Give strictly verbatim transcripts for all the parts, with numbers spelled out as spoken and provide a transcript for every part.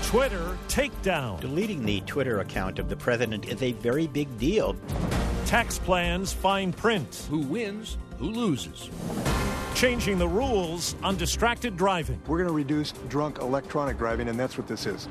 Twitter takedown. Deleting the Twitter account of the president is a very big deal. Tax plans fine print. Who wins, who loses. Changing the rules on distracted driving. We're going to reduce drunk electronic driving, and that's what this is.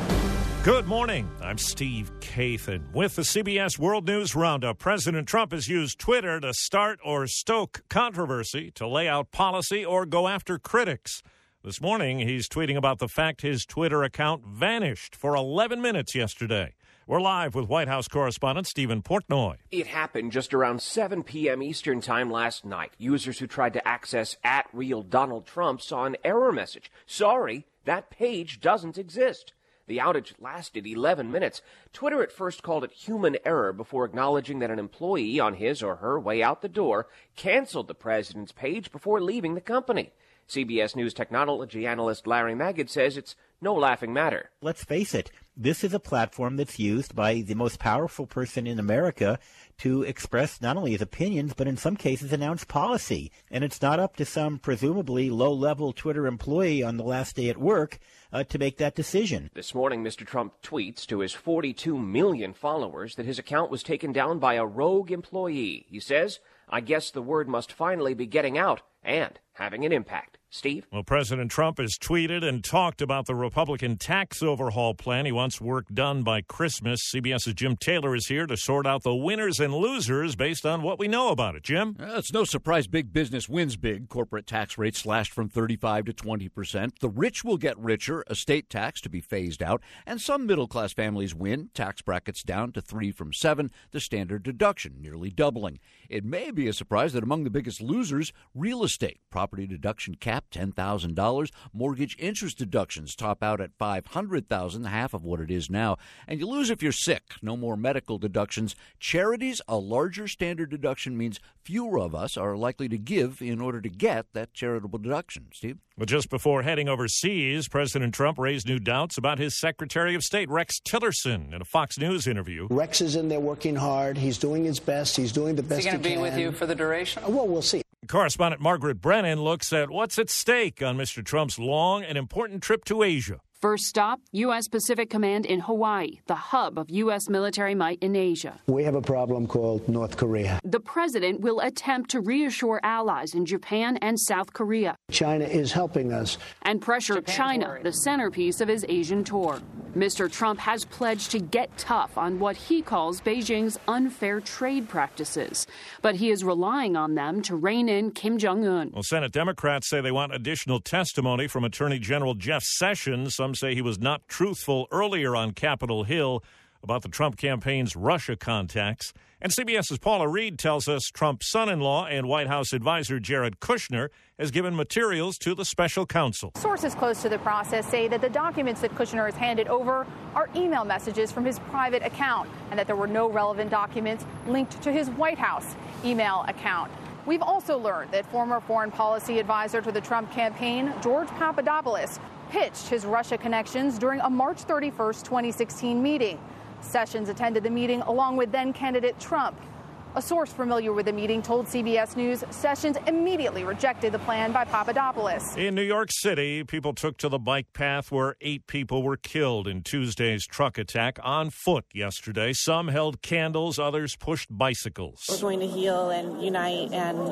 Good morning. I'm Steve Kathan. With the C B S World News Roundup, President Trump has used Twitter to start or stoke controversy, to lay out policy, or go after critics. This morning, he's tweeting about the fact his Twitter account vanished for eleven minutes yesterday. We're live with White House correspondent Stephen Portnoy. It happened just around seven p.m. Eastern time last night. Users who tried to access at real Donald Trump saw an error message. Sorry, that page doesn't exist. The outage lasted eleven minutes. Twitter at first called it human error before acknowledging that an employee on his or her way out the door canceled the president's page before leaving the company. C B S News technology analyst Larry Magid says it's no laughing matter. Let's face it, this is a platform that's used by the most powerful person in America to express not only his opinions, but in some cases announce policy. And it's not up to some presumably low-level Twitter employee on the last day at work uh, to make that decision. This morning, Mister Trump tweets to his forty-two million followers that his account was taken down by a rogue employee. He says, I guess the word must finally be getting out and having an impact. Steve? Well, President Trump has tweeted and talked about the Republican tax overhaul plan. He wants work done by Christmas. CBS's Jim Taylor is here to sort out the winners and losers based on what we know about it. Jim? Uh, it's no surprise big business wins big. Corporate tax rates slashed from thirty-five to twenty percent. The rich will get richer, estate tax to be phased out, and some middle-class families win. Tax brackets down to three from seven, the standard deduction nearly doubling. It may be a surprise that among the biggest losers, real estate. Property deduction cap ten thousand dollars. Mortgage interest deductions top out at five hundred thousand dollars, half of what it is now. And you lose if you're sick. No more medical deductions. Charities, a larger standard deduction means fewer of us are likely to give in order to get that charitable deduction. Steve? But just before heading overseas, President Trump raised new doubts about his Secretary of State, Rex Tillerson, in a Fox News interview. Rex is in there working hard. He's doing his best. He's doing the best he can. Is he going to be with you for the duration? Well, we'll see. Correspondent Margaret Brennan looks at what's at stake on Mister Trump's long and important trip to Asia. First stop, U S. Pacific Command in Hawaii, the hub of U S military might in Asia. We have a problem called North Korea. The president will attempt to reassure allies in Japan and South Korea. China is helping us. And pressure Japan's China, worried. The centerpiece of his Asian tour. Mister Trump has pledged to get tough on what he calls Beijing's unfair trade practices. But he is relying on them to rein in Kim Jong-un. Well, Senate Democrats say they want additional testimony from Attorney General Jeff Sessions. Some say he was not truthful earlier on Capitol Hill about the Trump campaign's Russia contacts. And CBS's Paula Reed tells us Trump's son-in-law and White House advisor Jared Kushner has given materials to the special counsel. Sources close to the process say that the documents that Kushner has handed over are email messages from his private account and that there were no relevant documents linked to his White House email account. We've also learned that former foreign policy advisor to the Trump campaign, George Papadopoulos, pitched his Russia connections during a March thirty-first, twenty sixteen meeting. Sessions attended the meeting along with then-candidate Trump. A source familiar with the meeting told C B S News Sessions immediately rejected the plan by Papadopoulos. In New York City, people took to the bike path where eight people were killed in Tuesday's truck attack on foot yesterday. Some held candles, others pushed bicycles. We're going to heal and unite,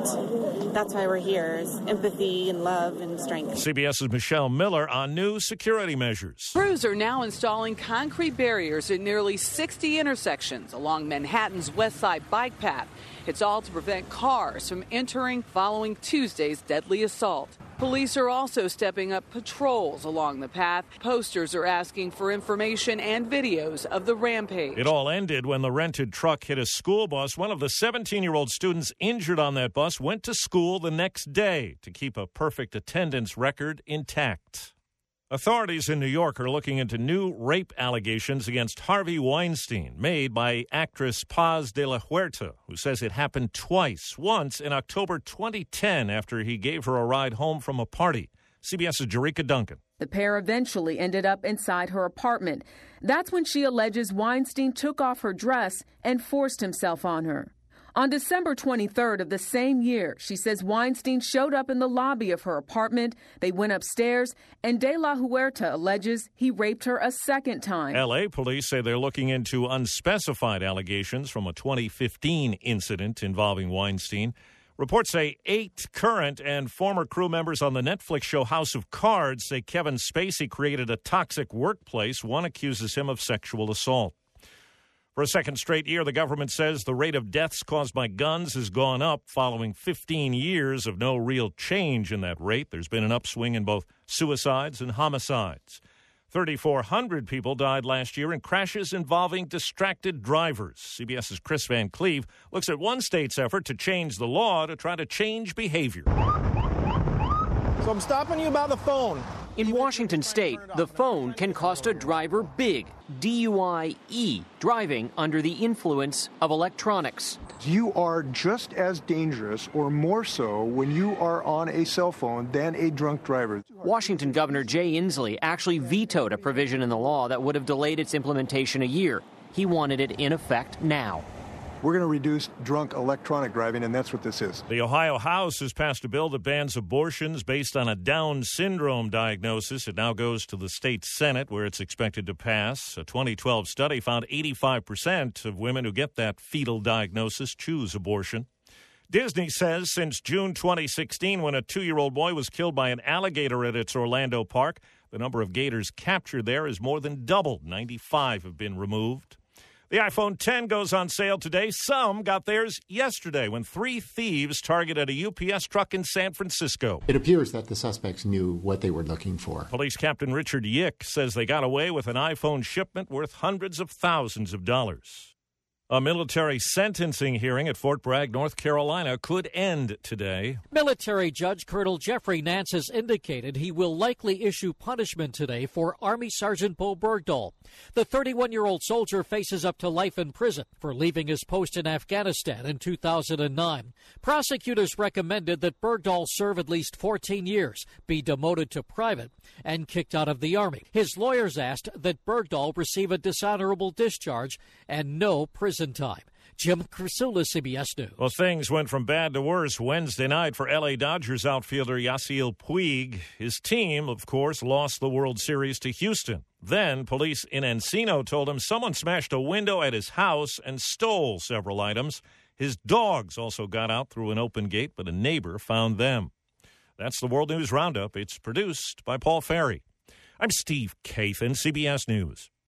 and that's why we're here, is empathy and love and strength. CBS's Michelle Miller on new security measures. Crews are now installing concrete barriers at nearly sixty intersections along Manhattan's West Side bike path. It's all to prevent cars from entering following Tuesday's deadly assault. Police are also stepping up patrols along the path. Posters are asking for information and videos of the rampage. It all ended when the rented truck hit a school bus. One of the seventeen-year-old students injured on that bus went to school the next day to keep a perfect attendance record intact. Authorities in New York are looking into new rape allegations against Harvey Weinstein made by actress Paz de la Huerta, who says it happened twice, once in October twenty ten after he gave her a ride home from a party. CBS's Jerika Duncan. The pair eventually ended up inside her apartment. That's when she alleges Weinstein took off her dress and forced himself on her. On December twenty-third of the same year, she says Weinstein showed up in the lobby of her apartment. They went upstairs, and De La Huerta alleges he raped her a second time. L A police say they're looking into unspecified allegations from a twenty fifteen incident involving Weinstein. Reports say eight current and former crew members on the Netflix show House of Cards say Kevin Spacey created a toxic workplace. One accuses him of sexual assault. For a second straight year, the government says the rate of deaths caused by guns has gone up following fifteen years of no real change in that rate. There's been an upswing in both suicides and homicides. thirty-four hundred people died last year in crashes involving distracted drivers. CBS's Chris Van Cleve looks at one state's effort to change the law to try to change behavior. So I'm stopping you by the phone. In Washington state, the phone can cost a driver big. D U I E, driving under the influence of electronics. You are just as dangerous or more so when you are on a cell phone than a drunk driver. Washington Governor Jay Inslee actually vetoed a provision in the law that would have delayed its implementation a year. He wanted it in effect now. We're going to reduce drunk electronic driving, and that's what this is. The Ohio House has passed a bill that bans abortions based on a Down syndrome diagnosis. It now goes to the state Senate, where it's expected to pass. A twenty twelve study found eighty-five percent of women who get that fetal diagnosis choose abortion. Disney says since June twenty sixteen, when a two-year-old boy was killed by an alligator at its Orlando park, the number of gators captured there has more than doubled. ninety-five have been removed. The iPhone ten goes on sale today. Some got theirs yesterday when three thieves targeted a U P S truck in San Francisco. It appears that the suspects knew what they were looking for. Police Captain Richard Yick says they got away with an iPhone shipment worth hundreds of thousands of dollars. A military sentencing hearing at Fort Bragg, North Carolina, could end today. Military Judge Colonel Jeffrey Nance has indicated he will likely issue punishment today for Army Sergeant Bo Bergdahl. The thirty-one-year-old soldier faces up to life in prison for leaving his post in Afghanistan in two thousand nine. Prosecutors recommended that Bergdahl serve at least fourteen years, be demoted to private, and kicked out of the Army. His lawyers asked that Bergdahl receive a dishonorable discharge and no prison time. Jim Krasula, C B S News. Well, things went from bad to worse Wednesday night for L A Dodgers outfielder Yasiel Puig. His team, of course, lost the World Series to Houston. Then police in Encino told him someone smashed a window at his house and stole several items. His dogs also got out through an open gate, but a neighbor found them. That's the World News Roundup. It's produced by Paul Ferry. I'm Steve Kathan, C B S News.